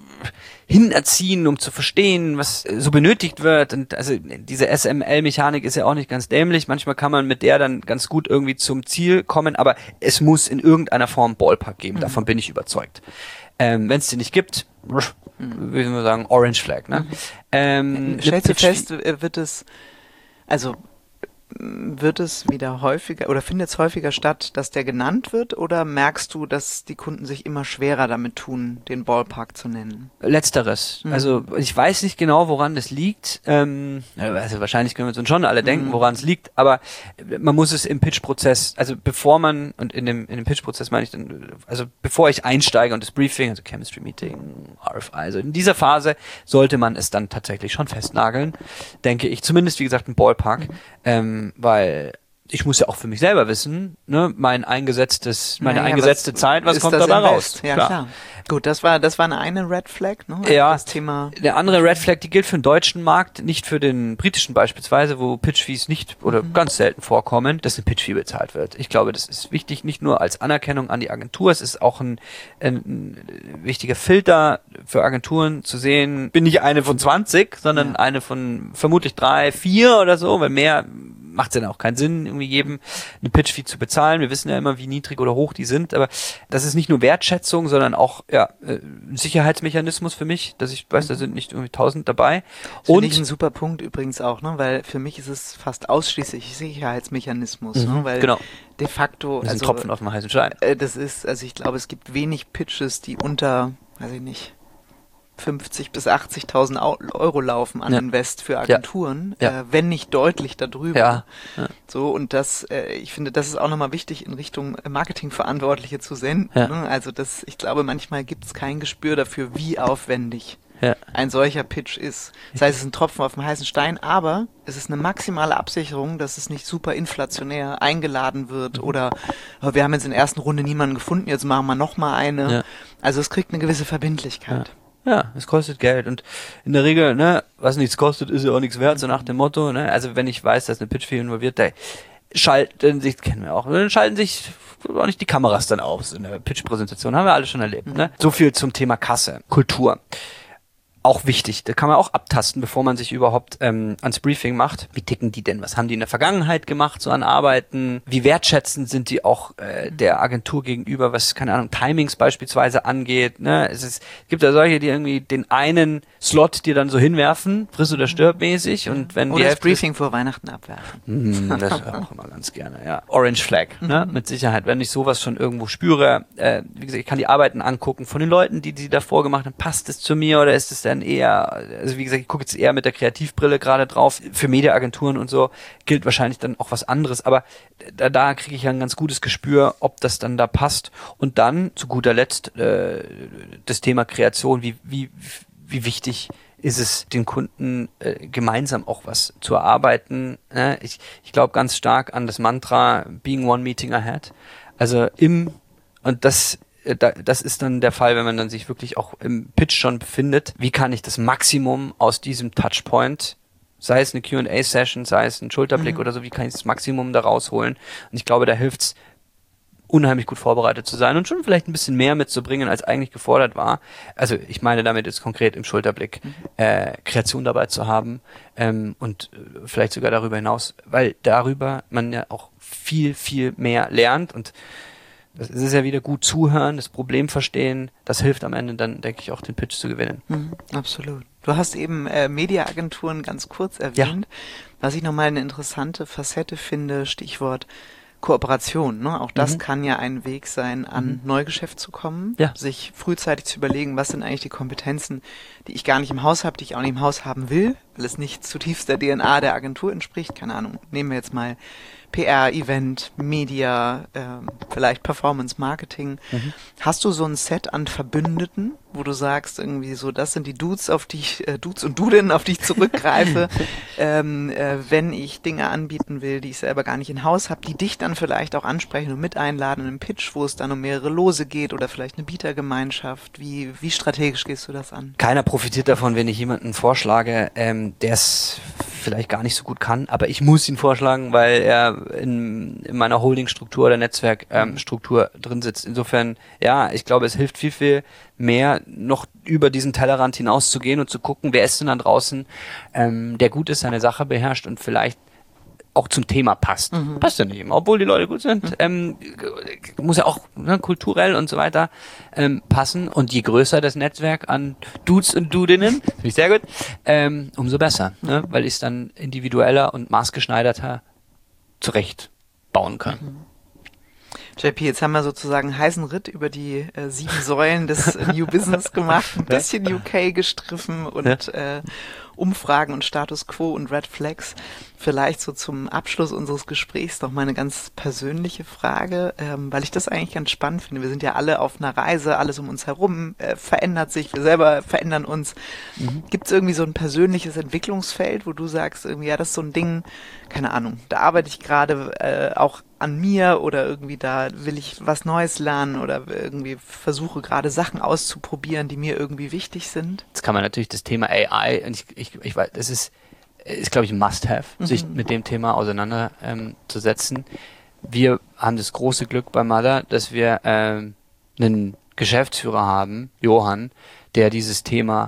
hinerziehen, um zu verstehen, was so benötigt wird. Und also diese S M L-Mechanik ist ja auch nicht ganz dämlich. Manchmal kann man mit der dann ganz gut irgendwie zum Ziel kommen, aber es muss in irgendeiner Form Ballpark geben. Mhm. Davon bin ich überzeugt. Ähm, wenn es die nicht gibt, mhm. würde man sagen, Orange Flag. Ne? Mhm. Ähm, Stellst du fest, wird es, also wird es wieder häufiger oder findet es häufiger statt, dass der genannt wird, oder merkst du, dass die Kunden sich immer schwerer damit tun, den Ballpark zu nennen? Letzteres. Mhm. Also ich weiß nicht genau, woran das liegt. Ähm, also wahrscheinlich können wir uns schon alle denken, mhm. woran es liegt, aber man muss es im Pitch-Prozess, also bevor man, und in dem in dem Pitch-Prozess meine ich dann, also bevor ich einsteige und das Briefing, also Chemistry-Meeting, R F I, also in dieser Phase sollte man es dann tatsächlich schon festnageln, denke ich. Zumindest, wie gesagt, ein Ballpark. Mhm. Ähm, weil ich muss ja auch für mich selber wissen, ne, mein eingesetztes, meine naja, eingesetzte was Zeit, was kommt dabei raus? Ja, klar. klar. Gut, das war, das war eine, eine Red Flag, ne? Also ja. Das Thema. Der andere Red Flag, die gilt für den deutschen Markt, nicht für den britischen beispielsweise, wo Pitch-Fees nicht oder mhm. ganz selten vorkommen, dass ein Pitch-Fee bezahlt wird. Ich glaube, das ist wichtig, nicht nur als Anerkennung an die Agentur, es ist auch ein, ein, ein wichtiger Filter für Agenturen zu sehen, bin nicht eine von zwanzig, sondern ja. eine von vermutlich drei, vier oder so, weil mehr macht es ja dann auch keinen Sinn, irgendwie jedem eine Pitch-Fee zu bezahlen. Wir wissen ja immer, wie niedrig oder hoch die sind, aber das ist nicht nur Wertschätzung, sondern auch ja ein Sicherheitsmechanismus für mich, dass ich weiß, da sind nicht irgendwie tausend dabei. Das finde ich ein super Punkt übrigens auch, ne? Weil für mich ist es fast ausschließlich Sicherheitsmechanismus, mhm, ne? Weil genau. de facto, das ist also ein Tropfen auf dem heißen Stein. Äh, das ist, also ich glaube, es gibt wenig Pitches, die unter, weiß ich nicht, fünfzig bis achtzigtausend Euro laufen an ja. Invest für Agenturen, ja. Ja. Äh, wenn nicht deutlich darüber. Ja. Ja. So, und das, äh, ich finde, das ist auch nochmal wichtig, in Richtung Marketingverantwortliche zu senden. Ja. Ne? Also das, ich glaube, manchmal gibt es kein Gespür dafür, wie aufwendig ja. ein solcher Pitch ist. Das heißt, es ist ein Tropfen auf dem heißen Stein, aber es ist eine maximale Absicherung, dass es nicht super inflationär eingeladen wird mhm. oder oh, wir haben jetzt in der ersten Runde niemanden gefunden, jetzt machen wir nochmal eine. Ja. Also es kriegt eine gewisse Verbindlichkeit. Ja. Ja, es kostet Geld und in der Regel, ne, was nichts kostet, ist ja auch nichts wert, so nach dem Motto, ne, also wenn ich weiß, dass eine Pitch-Fee involviert, da schalten sich, kennen wir auch, dann schalten sich auch nicht die Kameras dann aus in der Pitch-Präsentation, haben wir alle schon erlebt, ne. So viel zum Thema Kasse, Kultur. Auch wichtig, da kann man auch abtasten, bevor man sich überhaupt ähm, ans Briefing macht. Wie ticken die denn? Was haben die in der Vergangenheit gemacht, so an Arbeiten? Wie wertschätzend sind die auch äh, der Agentur gegenüber, was, keine Ahnung, Timings beispielsweise angeht? Ne? Es, ist, es gibt ja solche, die irgendwie den einen Slot dir dann so hinwerfen, friss oder stirb mäßig. Und wenn oder die das Briefing vor Weihnachten abwerfen. Mm, das auch immer ganz gerne, ja. Orange Flag, ne? Mit Sicherheit. Wenn ich sowas schon irgendwo spüre, äh, wie gesagt, ich kann die Arbeiten angucken von den Leuten, die die davor gemacht haben. Passt es zu mir oder ist es dann eher, also wie gesagt, ich gucke jetzt eher mit der Kreativbrille gerade drauf. Für Mediaagenturen und so gilt wahrscheinlich dann auch was anderes, aber da, da kriege ich ja ein ganz gutes Gespür, ob das dann da passt. Und dann zu guter Letzt äh, das Thema Kreation, wie wie wie wichtig ist es, den Kunden äh, gemeinsam auch was zu erarbeiten. Ne? Ich, ich glaube ganz stark an das Mantra Being One Meeting Ahead. Also im, und das das ist dann der Fall, wenn man dann sich wirklich auch im Pitch schon befindet. Wie kann ich das Maximum aus diesem Touchpoint, sei es eine Q and A-Session, sei es ein Schulterblick mhm. oder so, wie kann ich das Maximum da rausholen? Und ich glaube, da hilft's, unheimlich gut vorbereitet zu sein und schon vielleicht ein bisschen mehr mitzubringen, als eigentlich gefordert war. Also ich meine damit jetzt konkret im Schulterblick mhm. äh, Kreation dabei zu haben ähm, und äh, vielleicht sogar darüber hinaus, weil darüber man ja auch viel, viel mehr lernt und das ist ja wieder gut zuhören, das Problem verstehen, das hilft am Ende dann, denke ich, auch den Pitch zu gewinnen. Mhm, absolut. Du hast eben äh, Mediaagenturen ganz kurz erwähnt, ja. Was ich nochmal eine interessante Facette finde, Stichwort Kooperation. Ne? Auch das mhm. kann ja ein Weg sein, an mhm. Neugeschäft zu kommen, ja. sich frühzeitig zu überlegen, was sind eigentlich die Kompetenzen, die ich gar nicht im Haus habe, die ich auch nicht im Haus haben will, weil es nicht zutiefst der D N A der Agentur entspricht. Keine Ahnung, nehmen wir jetzt mal P R, Event, Media, äh, vielleicht Performance Marketing. Mhm. Hast du so ein Set an Verbündeten, wo du sagst, irgendwie so, das sind die Dudes, auf die ich, äh, Dudes und Dudinnen, auf die ich zurückgreife, ähm, äh, wenn ich Dinge anbieten will, die ich selber gar nicht in Haus habe, die dich dann vielleicht auch ansprechen und mit einladen in einem Pitch, wo es dann um mehrere Lose geht oder vielleicht eine Bietergemeinschaft. Wie, wie strategisch gehst du das an? Keiner profitiert davon, wenn ich jemanden vorschlage, ähm, der es vielleicht gar nicht so gut kann, aber ich muss ihn vorschlagen, weil er in, in meiner Holdingstruktur oder Netzwerkstruktur ähm, drin sitzt. Insofern, ja, ich glaube, es hilft viel, viel mehr, noch über diesen Tellerrand hinaus zu gehen und zu gucken, wer ist denn da draußen, ähm, der gut ist, seine Sache beherrscht und vielleicht auch zum Thema passt. Mhm. Passt ja nicht immer, obwohl die Leute gut sind. Mhm. Ähm, muss ja auch ne, kulturell und so weiter ähm, passen. Und je größer das Netzwerk an Dudes und Dudinnen, finde ich sehr gut, ähm, umso besser. Mhm. Ne? Weil ich es dann individueller und maßgeschneiderter zurecht bauen kann. Mhm. J P, jetzt haben wir sozusagen einen heißen Ritt über die äh, sieben Säulen des äh, New Business gemacht, ein bisschen U K gestriffen und ja. äh, Umfragen und Status Quo und Red Flags. Vielleicht so zum Abschluss unseres Gesprächs noch mal eine ganz persönliche Frage, ähm, weil ich das eigentlich ganz spannend finde. Wir sind ja alle auf einer Reise, alles um uns herum äh, verändert sich, wir selber verändern uns. Mhm. Gibt es irgendwie so ein persönliches Entwicklungsfeld, wo du sagst, irgendwie, ja, das ist so ein Ding, keine Ahnung, da arbeite ich gerade äh, auch an mir oder irgendwie da will ich was Neues lernen oder irgendwie versuche gerade Sachen auszuprobieren, die mir irgendwie wichtig sind? Jetzt kann man natürlich das Thema A I, und ich, ich, ich weiß, das ist, ist glaube ich ein Must-Have, mhm. sich mit dem Thema auseinanderzusetzen. Ähm, wir haben das große Glück bei Mother, dass wir ähm, einen Geschäftsführer haben, Johann, der dieses Thema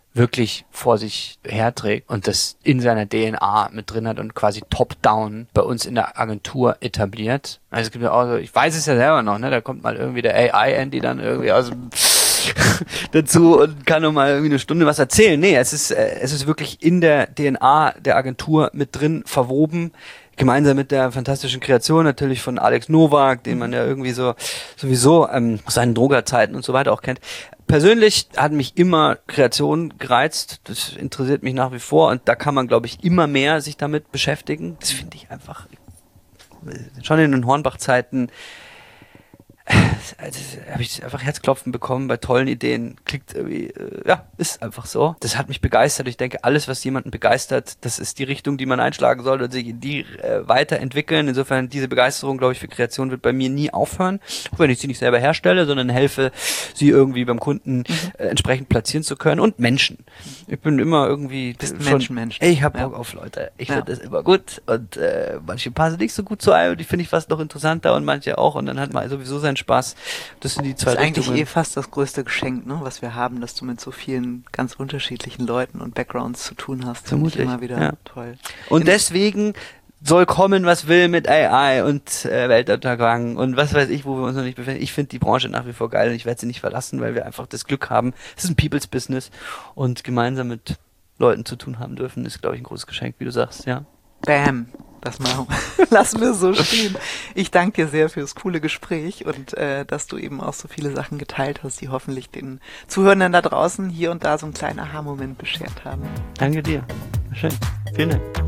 wirklich vor sich herträgt und das in seiner D N A mit drin hat und quasi top-down bei uns in der Agentur etabliert. Also es gibt ja auch so, ich weiß es ja selber noch, ne, da kommt mal irgendwie der A I-Andy dann irgendwie aus dem dazu und kann noch mal irgendwie eine Stunde was erzählen. Nee, es ist, äh, es ist wirklich in der D N A der Agentur mit drin verwoben. Gemeinsam mit der fantastischen Kreation natürlich von Alex Nowak, den man ja irgendwie so sowieso ähm, aus seinen Drogerzeiten und so weiter auch kennt. Persönlich hat mich immer Kreation gereizt. Das interessiert mich nach wie vor und da kann man, glaube ich, immer mehr sich damit beschäftigen. Das finde ich einfach schon in den Hornbach-Zeiten. Also, habe ich einfach Herzklopfen bekommen bei tollen Ideen. Klingt irgendwie, äh, ja, ist einfach so. Das hat mich begeistert. Ich denke, alles, was jemanden begeistert, das ist die Richtung, die man einschlagen soll und sich in die äh, weiterentwickeln. Insofern, diese Begeisterung, glaube ich, für Kreation wird bei mir nie aufhören. Auch wenn ich sie nicht selber herstelle, sondern helfe, sie irgendwie beim Kunden äh, entsprechend platzieren zu können. Und Menschen. Ich bin immer irgendwie... Bist ein Mensch-Mensch. Ey, ich hab Bock ja. auf Leute. Ich ja. finde das immer gut. Und äh, manche passen nicht so gut zu einem und die finde ich fast noch interessanter und manche auch. Und dann hat man sowieso seinen Spaß. Das sind die zwei Das ist eigentlich Richtungen. eh fast das größte Geschenk, ne, was wir haben, dass du mit so vielen ganz unterschiedlichen Leuten und Backgrounds zu tun hast. Finde ich immer wieder ja. toll. Und In deswegen soll kommen, was will mit A I und äh, Weltuntergang und was weiß ich, wo wir uns noch nicht befinden. Ich finde die Branche nach wie vor geil und ich werde sie nicht verlassen, weil wir einfach das Glück haben. Es ist ein People's Business und gemeinsam mit Leuten zu tun haben dürfen, ist, glaube ich, ein großes Geschenk, wie du sagst, ja. Bam. Das machen wir. Lassen wir so stehen. Ich danke dir sehr fürs coole Gespräch und äh, dass du eben auch so viele Sachen geteilt hast, die hoffentlich den Zuhörenden da draußen hier und da so einen kleinen Aha-Moment beschert haben. Danke dir. Schön. Vielen Dank.